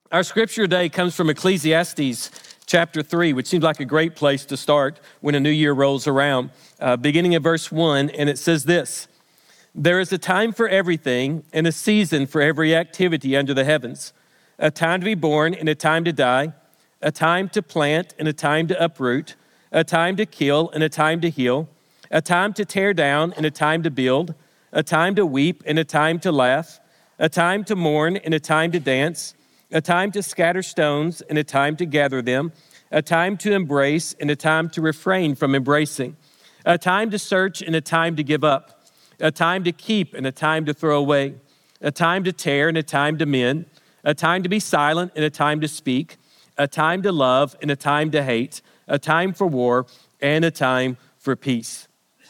Our scripture today comes from Ecclesiastes chapter 3, which seems like a great place to start when a new year rolls around. Beginning at verse 1, and it says this: "There is a time for everything and a season for every activity under the heavens, a time to be born and a time to die, a time to plant and a time to uproot, a time to kill and a time to heal, a time to tear down and a time to build, a time to weep and a time to laugh, a time to mourn and a time to dance, a time to scatter stones and a time to gather them, a time to embrace and a time to refrain from embracing, a time to search and a time to give up, a time to keep and a time to throw away, a time to tear and a time to mend, a time to be silent and a time to speak, a time to love and a time to hate, a time for war and a time for peace."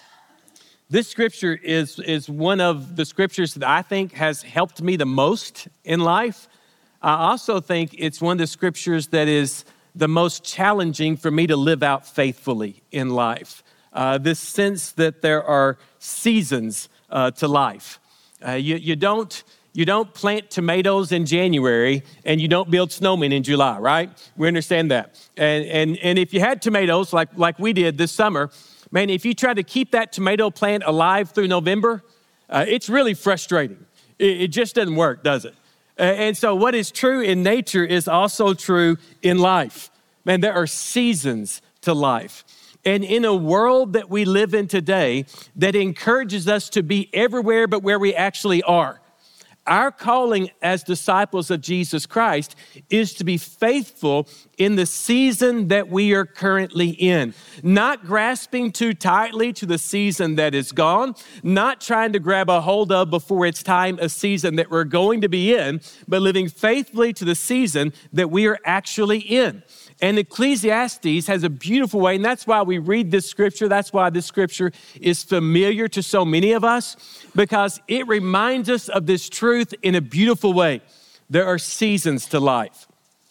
This scripture is one of the scriptures that I think has helped me the most in life. I also think it's one of the scriptures that is the most challenging for me to live out faithfully in life. This sense that there are seasons to life. You don't plant tomatoes in January and you don't build snowmen in July, right? We understand that. And if you had tomatoes like we did this summer, man, if you try to keep that tomato plant alive through November, it's really frustrating. It just doesn't work, does it? And so what is true in nature is also true in life. Man, there are seasons to life. And in a world that we live in today that encourages us to be everywhere but where we actually are, our calling as disciples of Jesus Christ is to be faithful in the season that we are currently in, not grasping too tightly to the season that is gone, not trying to grab a hold of before it's time a season that we're going to be in, but living faithfully to the season that we are actually in. And Ecclesiastes has a beautiful way, and that's why we read this scripture. That's why this scripture is familiar to so many of us, because it reminds us of this truth in a beautiful way. There are seasons to life.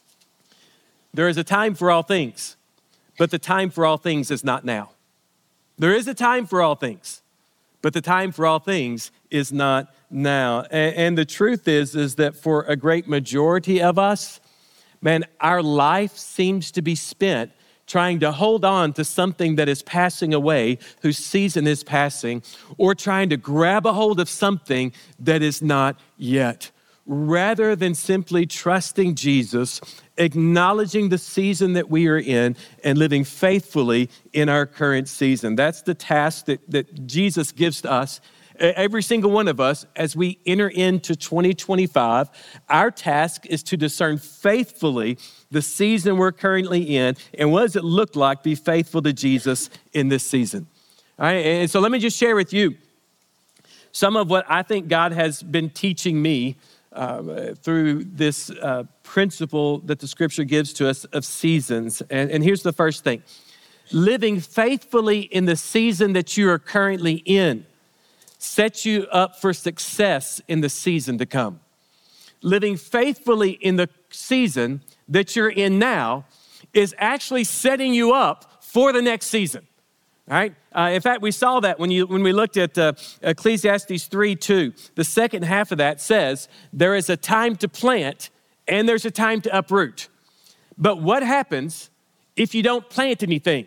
There is a time for all things, but the time for all things is not now. There is a time for all things, but the time for all things is not now. And the truth is that for a great majority of us, man, our life seems to be spent trying to hold on to something that is passing away, whose season is passing, or trying to grab a hold of something that is not yet. Rather than simply trusting Jesus, acknowledging the season that we are in, and living faithfully in our current season. That's the task that Jesus gives to us. Every single one of us, as we enter into 2025, our task is to discern faithfully the season we're currently in, and what does it look like to be faithful to Jesus in this season. All right, and so let me just share with you some of what I think God has been teaching me through this principle that the scripture gives to us of seasons. And here's the first thing: living faithfully in the season that you are currently in sets you up for success in the season to come. Living faithfully in the season that you're in now is actually setting you up for the next season. All right. In fact, we saw that when we looked at Ecclesiastes 3:2. The second half of that says there is a time to plant and there's a time to uproot. But what happens if you don't plant anything?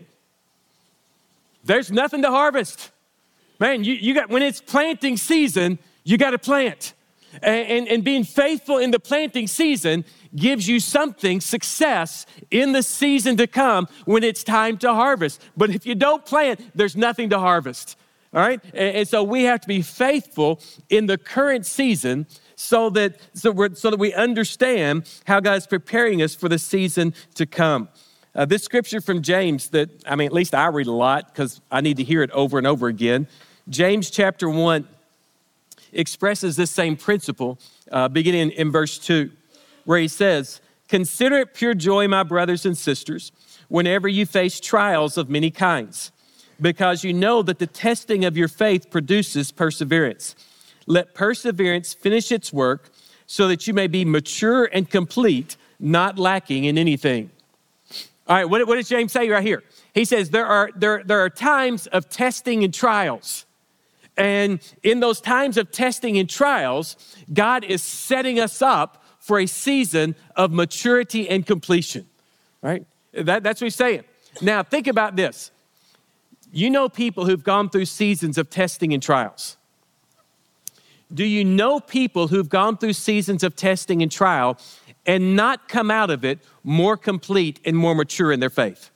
There's nothing to harvest. Man, you got, when it's planting season, you got to plant. And being faithful in the planting season gives you something, success in the season to come when it's time to harvest. But if you don't plant, there's nothing to harvest. All right? And so we have to be faithful in the current season so that we understand how God's preparing us for the season to come. This scripture from James at least I read a lot because I need to hear it over and over again. James chapter 1 expresses this same principle beginning in verse 2, where he says, "Consider it pure joy, my brothers and sisters, whenever you face trials of many kinds, because you know that the testing of your faith produces perseverance. Let perseverance finish its work so that you may be mature and complete, not lacking in anything." All right, what does James say right here? He says there are times of testing and trials. And in those times of testing and trials, God is setting us up for a season of maturity and completion, right? That's what he's saying. Now, think about this. You know people who've gone through seasons of testing and trials. Do you know people who've gone through seasons of testing and trial and not come out of it more complete and more mature in their faith?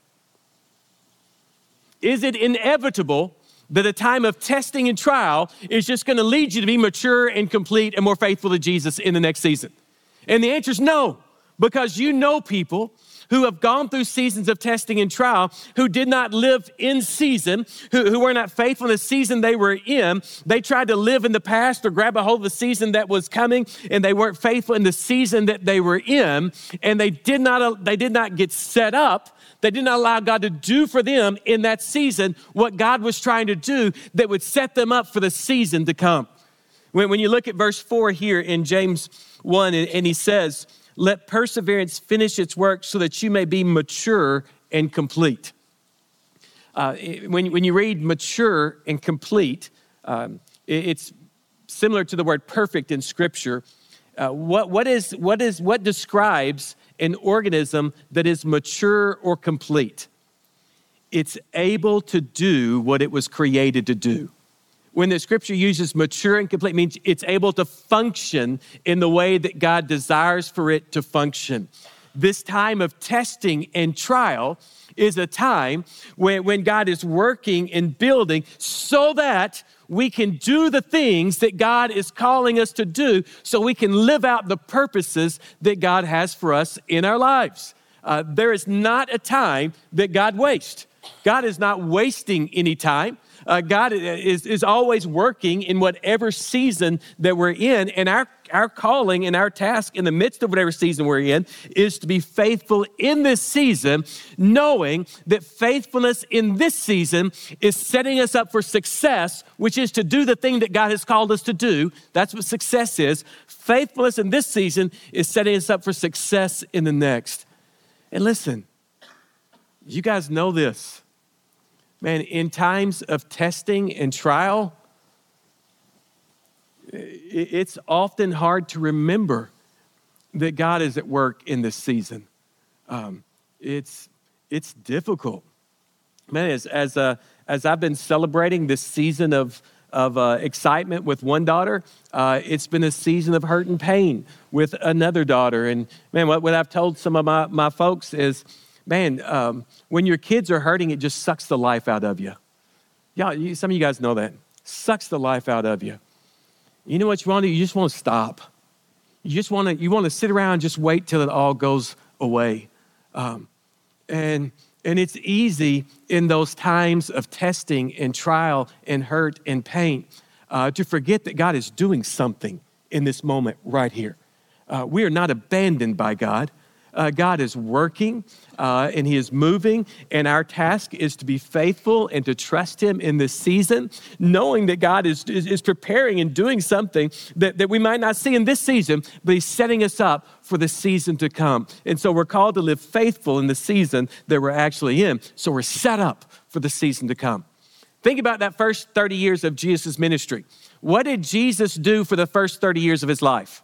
Is it inevitable that a time of testing and trial is just going to lead you to be mature and complete and more faithful to Jesus in the next season? And the answer is no, because you know people who have gone through seasons of testing and trial, who did not live in season, who were not faithful in the season they were in. They tried to live in the past or grab a hold of the season that was coming, and they weren't faithful in the season that they were in, and they did not get set up. They did not allow God to do for them in that season what God was trying to do that would set them up for the season to come. When you look at verse 4 here in James 1, and he says, let perseverance finish its work so that you may be mature and complete. When you read mature and complete, it's similar to the word perfect in Scripture. What describes an organism that is mature or complete? It's able to do what it was created to do. When the Scripture uses mature and complete, it means it's able to function in the way that God desires for it to function. This time of testing and trial is a time when God is working and building so that we can do the things that God is calling us to do, so we can live out the purposes that God has for us in our lives. There is not a time that God wastes. God is not wasting any time. God is always working in whatever season that we're in. And our calling and our task in the midst of whatever season we're in is to be faithful in this season, knowing that faithfulness in this season is setting us up for success, which is to do the thing that God has called us to do. That's what success is. Faithfulness in this season is setting us up for success in the next. And listen, you guys know this. Man, in times of testing and trial, it's often hard to remember that God is at work in this season. It's difficult. Man, as I've been celebrating this season of excitement with one daughter, it's been a season of hurt and pain with another daughter. And man, what I've told some of my folks is, man, when your kids are hurting, it just sucks the life out of you. Yeah, some of you guys know that. Sucks the life out of you. You know what you want to do? You just want to stop. You want to sit around and just wait till it all goes away. And it's easy in those times of testing and trial and hurt and pain to forget that God is doing something in this moment right here. We are not abandoned by God. God is working and He is moving, and our task is to be faithful and to trust Him in this season, knowing that God is preparing and doing something that we might not see in this season, but He's setting us up for the season to come. And so we're called to live faithful in the season that we're actually in, so we're set up for the season to come. Think about that first 30 years of Jesus' ministry. What did Jesus do for the first 30 years of His life?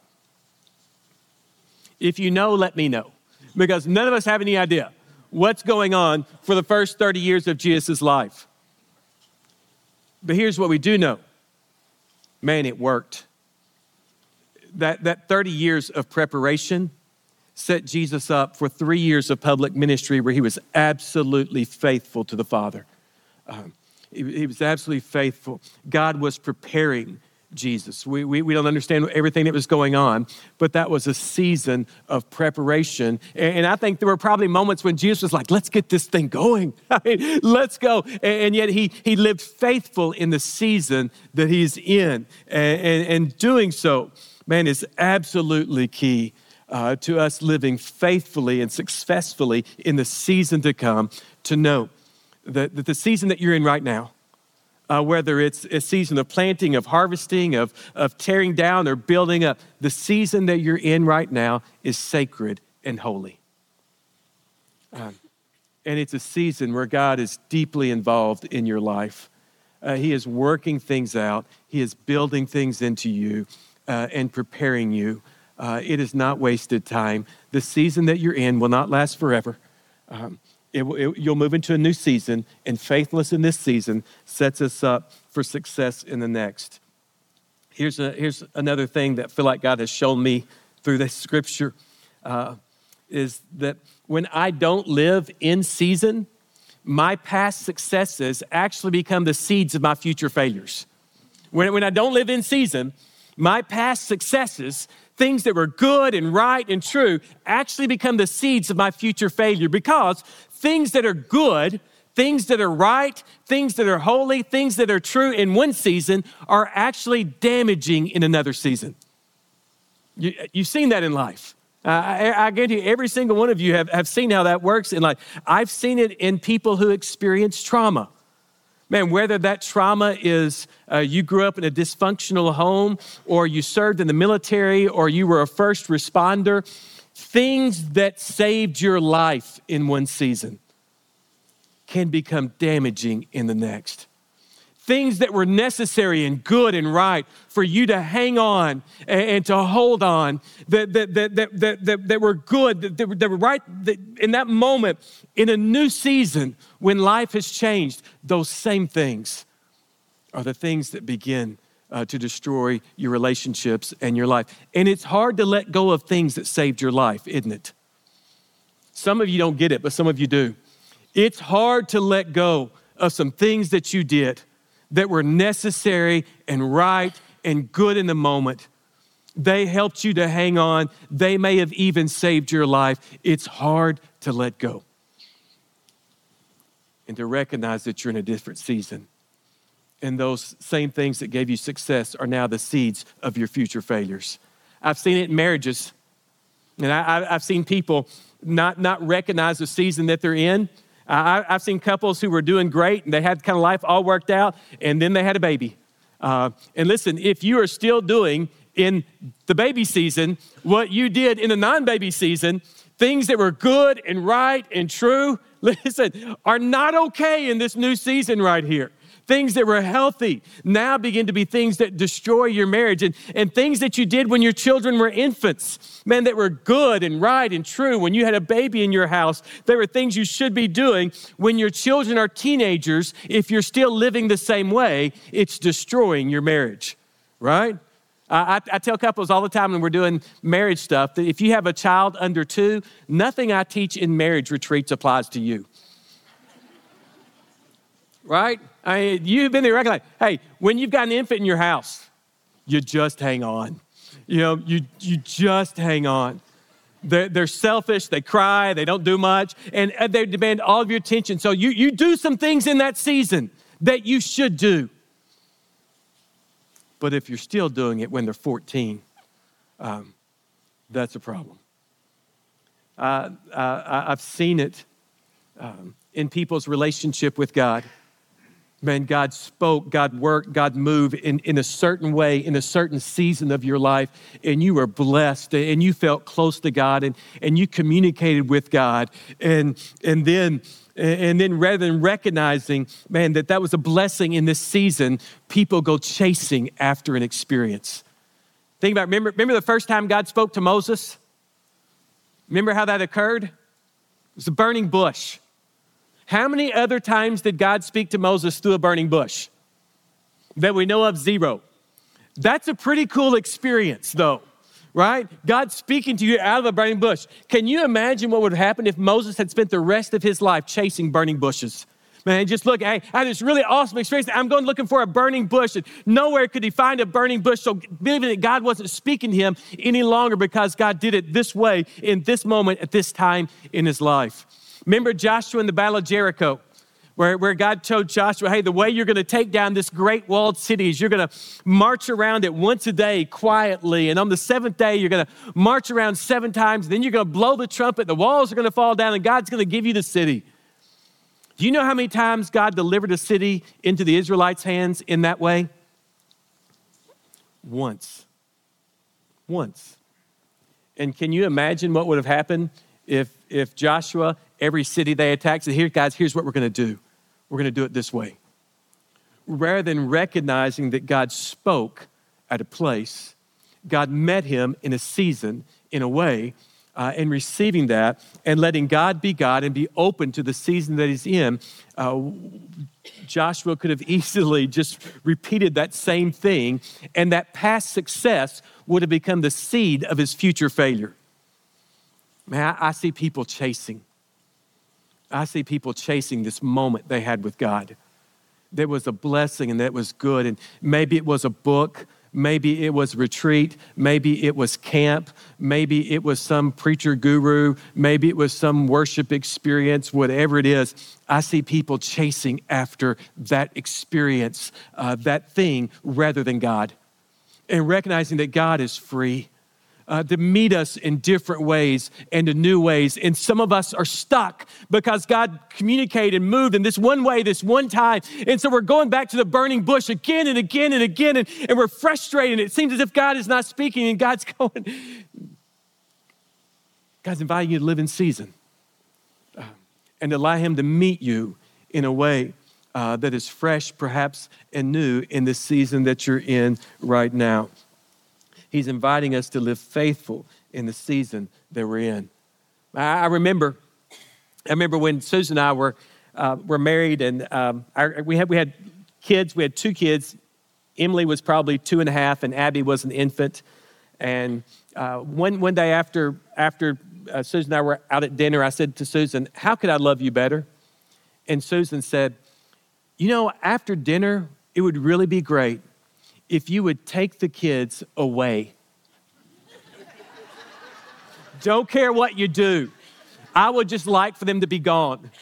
If you know, let me know, because none of us have any idea what's going on for the first 30 years of Jesus' life. But here's what we do know. Man, it worked. That 30 years of preparation set Jesus up for 3 years of public ministry where He was absolutely faithful to the Father. He was absolutely faithful. God was preparing Jesus. We don't understand everything that was going on, but that was a season of preparation. And I think there were probably moments when Jesus was like, let's get this thing going. Let's go. And yet he lived faithful in the season that He's in. And doing so, man, is absolutely key to us living faithfully and successfully in the season to come, to know that the season that you're in right now, whether it's a season of planting, of harvesting, of tearing down or building up, the season that you're in right now is sacred and holy. And it's a season where God is deeply involved in your life. He is working things out. He is building things into you and preparing you It is not wasted time. The season that you're in will not last forever. You'll move into a new season, and faithfulness in this season sets us up for success in the next. Here's another thing that I feel like God has shown me through this scripture, is that when I don't live in season, my past successes actually become the seeds of my future failures. When I don't live in season, my past successes, things that were good and right and true, actually become the seeds of my future failure, because things that are good, things that are right, things that are holy, things that are true in one season are actually damaging in another season. You've seen that in life. I guarantee you, every single one of you have seen how that works in life. I've seen it in people who experience trauma. Man, whether that trauma is you grew up in a dysfunctional home, or you served in the military, or you were a first responder, things that saved your life in one season can become damaging in the next. Things that were necessary and good and right for you to hang on and to hold on, that were good, that were right in that moment, in a new season when life has changed, those same things are the things that begin to destroy your relationships and your life. And it's hard to let go of things that saved your life, isn't it? Some of you don't get it, but some of you do. It's hard to let go of some things that you did that were necessary and right and good in the moment. They helped you to hang on. They may have even saved your life. It's hard to let go and to recognize that you're in a different season. And those same things that gave you success are now the seeds of your future failures. I've seen it in marriages. And I've seen people not recognize the season that they're in. I've seen couples who were doing great and they had kind of life all worked out, and then they had a baby. And listen, if you are still doing in the baby season what you did in the non-baby season, things that were good and right and true, listen, are not okay in this new season right here. Things that were healthy now begin to be things that destroy your marriage, and things that you did when your children were infants, man, that were good and right and true when you had a baby in your house. There were things you should be doing when your children are teenagers. If you're still living the same way, it's destroying your marriage, right? I tell couples all the time when we're doing marriage stuff that if you have a child under 2, nothing I teach in marriage retreats applies to you. Right? You've been there, recognize, hey, when you've got an infant in your house, you just hang on. You just hang on. They're selfish, they cry, they don't do much, and they demand all of your attention. So you do some things in that season that you should do. But if you're still doing it when they're 14, that's a problem. I've seen it in people's relationship with God. Man, God spoke, God worked, God moved in a certain way, in a certain season of your life, and you were blessed, and you felt close to God, and you communicated with God, and then rather than recognizing, man, that was a blessing in this season, people go chasing after an experience. Think about, remember the first time God spoke to Moses? Remember how that occurred? It was a burning bush. How many other times did God speak to Moses through a burning bush? That we know of, 0. That's a pretty cool experience, though, right? God speaking to you out of a burning bush. Can you imagine what would happen if Moses had spent the rest of his life chasing burning bushes? Man, just look, hey, I had this really awesome experience. I'm going looking for a burning bush, and nowhere could he find a burning bush. So believing that God wasn't speaking to him any longer because God did it this way, in this moment, at this time in his life. Remember Joshua in the Battle of Jericho, where God told Joshua, hey, the way you're going to take down this great walled city is you're going to march around it once a day quietly. And on the 7th day, you're going to march around 7 times. Then you're going to blow the trumpet. The walls are going to fall down, and God's going to give you the city. Do you know how many times God delivered a city into the Israelites' hands in that way? Once. And can you imagine what would have happened if Joshua, every city they attacked, said, here, guys, here's what we're going to do. We're going to do it this way. Rather than recognizing that God spoke at a place God met him in a season, in a way, and receiving that and letting God be God and be open to the season that he's in, Joshua could have easily just repeated that same thing, and that past success would have become the seed of his future failure. Man, I see people chasing. I see people chasing this moment they had with God. That was a blessing and that was good. And maybe it was a book. Maybe it was retreat. Maybe it was camp. Maybe it was some preacher guru. Maybe it was some worship experience, whatever it is. I see people chasing after that experience, that thing, rather than God. And recognizing that God is free to meet us in different ways and in new ways. And some of us are stuck because God communicated and moved in this one way, this one time. And so we're going back to the burning bush again and again and again, and we're frustrated. It seems as if God is not speaking, and God's inviting you to live in season and allow him to meet you in a way that is fresh, perhaps, and new in the season that you're in right now. He's inviting us to live faithful in the season that we're in. I remember when Susan and I were married, and we had kids. We had 2 kids. Emily was probably 2.5, and Abby was an infant. And one day after Susan and I were out at dinner, I said to Susan, "How could I love you better?" And Susan said, after dinner, it would really be great if you would take the kids away. Don't care what you do. I would just like for them to be gone.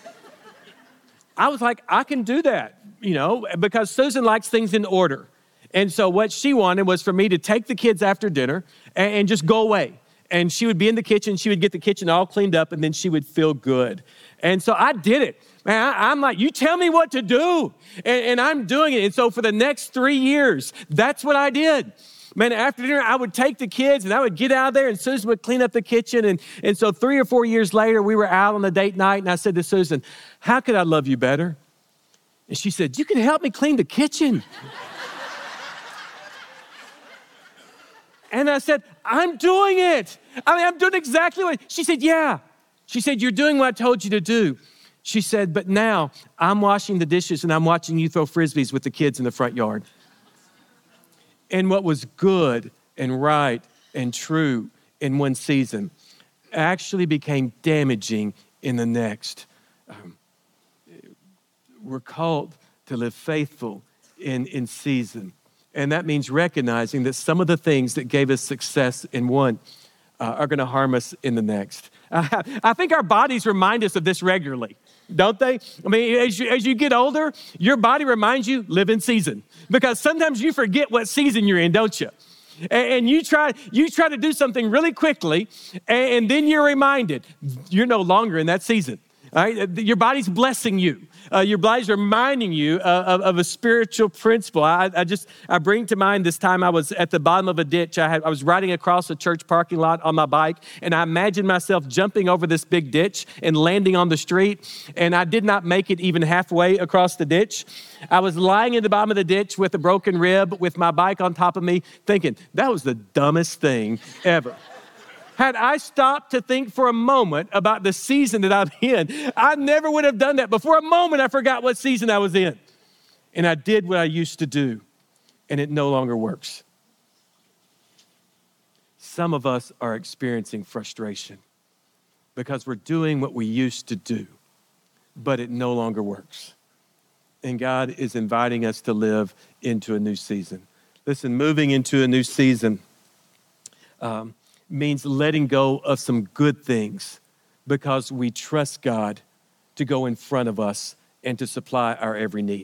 I was like, I can do that, because Susan likes things in order. And so what she wanted was for me to take the kids after dinner and just go away. And she would be in the kitchen. She would get the kitchen all cleaned up, and then she would feel good. And so I did it. Man, I'm like, you tell me what to do, and I'm doing it. And so for the next 3 years, that's what I did. Man, after dinner, I would take the kids, and I would get out there, and Susan would clean up the kitchen. And so 3 or 4 years later, we were out on a date night, and I said to Susan, "How could I love you better?" And she said, "You can help me clean the kitchen." And I said, "I'm doing it. I'm doing exactly what." She said, "Yeah." She said, "You're doing what I told you to do." She said, "But now I'm washing the dishes and I'm watching you throw Frisbees with the kids in the front yard." And what was good and right and true in one season actually became damaging in the next. We're called to live faithful in season. And that means recognizing that some of the things that gave us success in one are going to harm us in the next. I think our bodies remind us of this regularly, don't they? I mean, as you get older, your body reminds you, live in season. Because sometimes you forget what season you're in, don't you? And you try to do something really quickly, and then you're reminded you're no longer in that season. All right? Your body's blessing you. Your body's reminding you of a spiritual principle. I bring to mind this time I was at the bottom of a ditch. I was riding across a church parking lot on my bike, and I imagined myself jumping over this big ditch and landing on the street, and I did not make it even halfway across the ditch. I was lying in the bottom of the ditch with a broken rib with my bike on top of me, thinking, that was the dumbest thing ever. Had I stopped to think for a moment about the season that I'm in, I never would have done that. But for a moment, I forgot what season I was in. And I did what I used to do, and it no longer works. Some of us are experiencing frustration because we're doing what we used to do, but it no longer works. And God is inviting us to live into a new season. Listen, moving into a new season means letting go of some good things because we trust God to go in front of us and to supply our every need.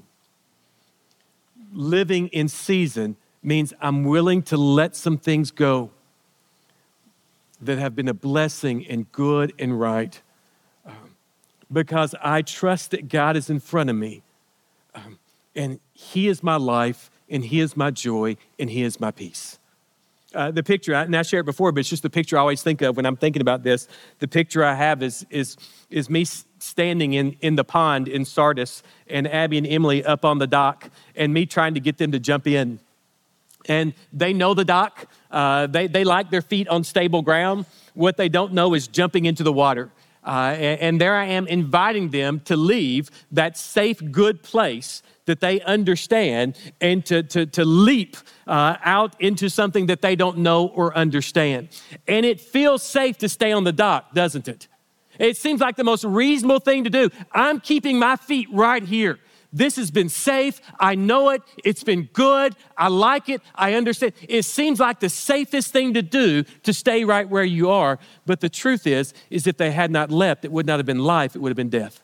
Living in season means I'm willing to let some things go that have been a blessing and good and right because I trust that God is in front of me and He is my life and He is my joy and He is my peace. The picture, and I shared it before, but it's just the picture I always think of when I'm thinking about this. The picture I have is me standing in the pond in Sardis and Abby and Emily up on the dock and me trying to get them to jump in. and they know the dock. They like their feet on stable ground. What they don't know is jumping into the water. And there I am inviting them to leave that safe, good place that they understand and to leap out into something that they don't know or understand. And it feels safe to stay on the dock, doesn't it? It seems like the most reasonable thing to do. I'm keeping my feet right here. This has been safe. I know it. It's been good. I like it. I understand. It seems like the safest thing to do to stay right where you are. But the truth is if they had not leapt, it would not have been life. It would have been death.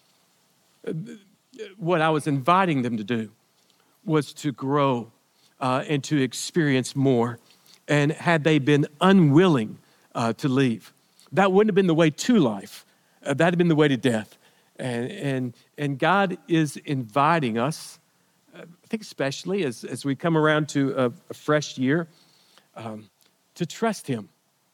What I was inviting them to do was to grow and to experience more. And had they been unwilling to leave, that wouldn't have been the way to life. That'd have been the way to death. And God is inviting us, I think especially as we come around to a fresh year, to trust Him.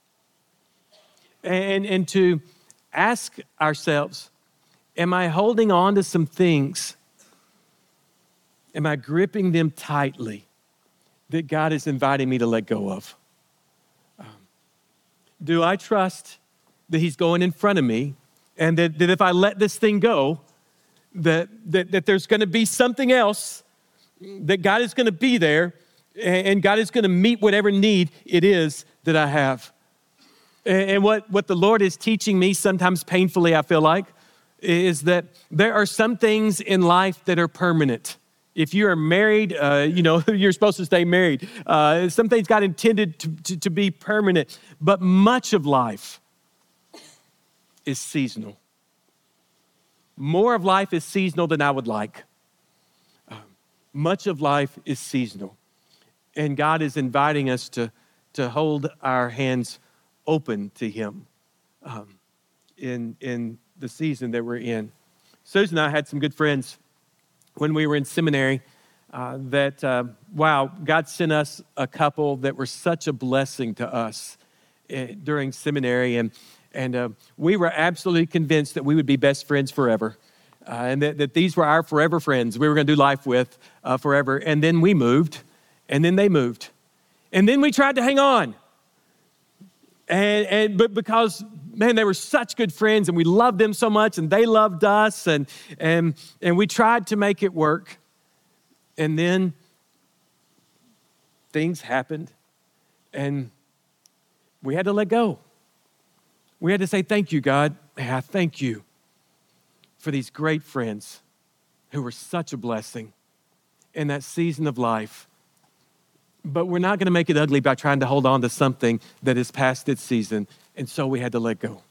And to ask ourselves, am I holding on to some things? Am I gripping them tightly that God is inviting me to let go of? Do I trust that He's going in front of me, and that if I let this thing go, that there's going to be something else, that God is going to be there, and God is going to meet whatever need it is that I have? And what the Lord is teaching me, sometimes painfully, I feel like, is that there are some things in life that are permanent. If you are married, you're supposed to stay married. Some things God intended to be permanent, but much of life is seasonal. More of life is seasonal than I would like. Much of life is seasonal. And God is inviting us to hold our hands open to Him in the season that we're in. Susan and I had some good friends when we were in seminary God sent us a couple that were such a blessing to us during seminary. And we were absolutely convinced that we would be best friends forever. And that these were our forever friends we were going to do life with forever. And then we moved, and then they moved. And then we tried to hang on. But because, man, they were such good friends, and we loved them so much, and they loved us, and we tried to make it work. And then things happened, and we had to let go. We had to say, thank you, God. I thank you for these great friends who were such a blessing in that season of life. But we're not going to make it ugly by trying to hold on to something that is past its season. And so we had to let go.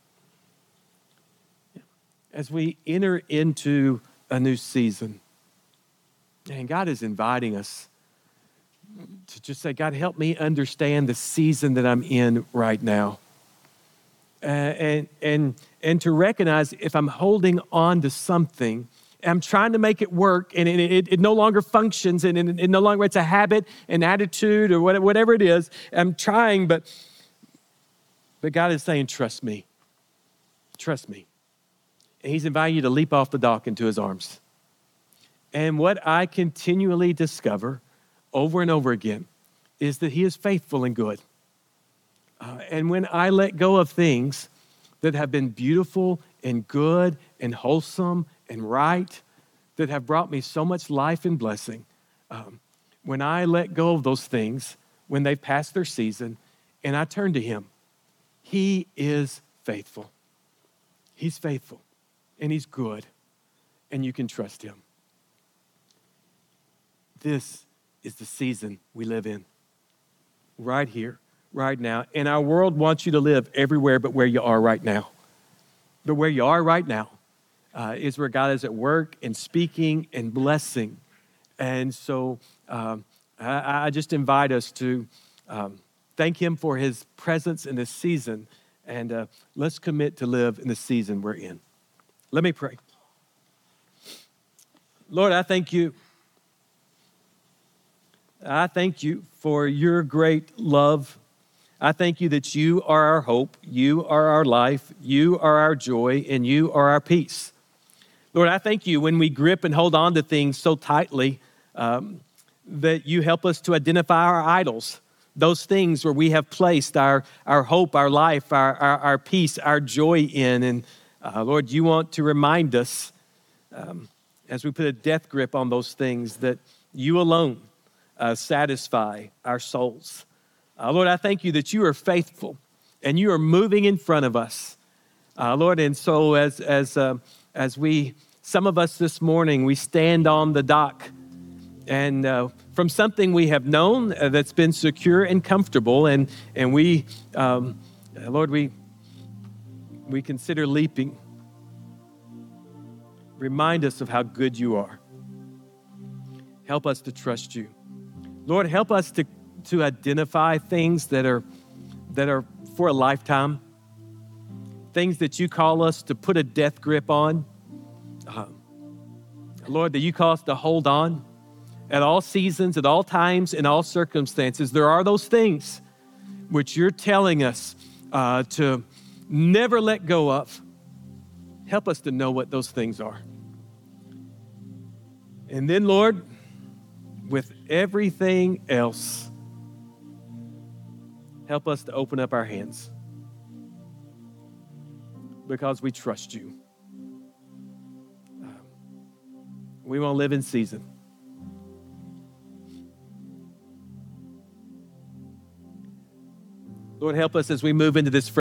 As we enter into a new season, and God is inviting us to just say, God, help me understand the season that I'm in right now. And to recognize if I'm holding on to something, I'm trying to make it work, and it no longer functions, and it no longer, it's a habit, an attitude, or whatever it is. I'm trying, but God is saying, trust me. Trust me. And He's inviting you to leap off the dock into His arms. And what I continually discover over and over again is that He is faithful and good. And when I let go of things that have been beautiful and good and wholesome and right, that have brought me so much life and blessing, when I let go of those things, when they've passed their season, and I turn to Him, He is faithful. He's faithful, and He's good, and you can trust Him. This is the season we live in, right here, right now. And our world wants you to live everywhere but where you are right now. But where you are right now is where God is at work and speaking and blessing. And so I just invite us to thank Him for His presence in this season. And let's commit to live in the season we're in. Let me pray. Lord, I thank you. I thank you for your great love. I thank you that you are our hope, you are our life, you are our joy, and you are our peace. Lord, I thank you when we grip and hold on to things so tightly that you help us to identify our idols, those things where we have placed our hope, our life, our peace, our joy in. And Lord, you want to remind us as we put a death grip on those things that you alone satisfy our souls. Lord, I thank you that you are faithful and you are moving in front of us. Lord, and so as we, some of us this morning, we stand on the dock and from something we have known that's been secure and comfortable, and we, Lord, we consider leaping. Remind us of how good you are. Help us to trust you. Lord, help us to identify things that are for a lifetime, things that you call us to put a death grip on. Lord, that you call us to hold on at all seasons, at all times, in all circumstances. There are those things which you're telling us to never let go of. Help us to know what those things are. And then, Lord, with everything else, help us to open up our hands because we trust you. We want to live in season. Lord, help us as we move into this